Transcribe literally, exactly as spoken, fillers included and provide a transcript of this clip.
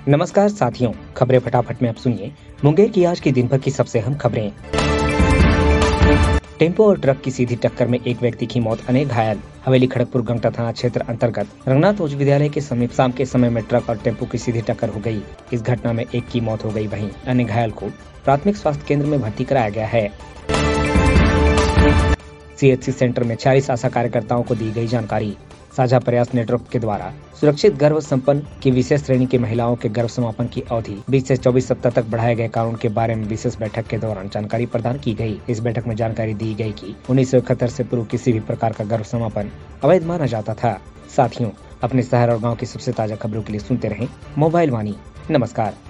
नमस्कार साथियों, खबरें फटाफट में आप सुनिए। मुंगेर की आज की दिन भर की सबसे अहम खबरें। टेम्पो और ट्रक की सीधी टक्कर में एक व्यक्ति की मौत, अनेक घायल। हवेली खड़गपुर गंगटा थाना क्षेत्र अंतर्गत रंगनाथ उच्च विद्यालय के समीप शाम के समय में ट्रक और टेम्पो की सीधी टक्कर हो गई। इस घटना में एक की मौत हो गई, वहीं अन्य घायल को प्राथमिक स्वास्थ्य केंद्र में भर्ती कराया गया है। सीएचसी सेंटर में चालीस आशा कार्यकर्ताओं को दी गई जानकारी। साझा प्रयास नेटवर्क के द्वारा सुरक्षित गर्भ संपन्न की विशेष श्रेणी की महिलाओं के गर्भ समापन की अवधि बीस से चौबीस सप्ताह तक बढ़ाए गए कानून के बारे में विशेष बैठक के दौरान जानकारी प्रदान की गई। इस बैठक में जानकारी दी गई कि उन्नीस सौ इकहत्तर से पूर्व किसी भी प्रकार का गर्भ समापन अवैध माना जाता था। साथियों, अपने शहर और गाँव की सबसे ताजा खबरों के लिए सुनते रहें मोबाइल वाणी। नमस्कार।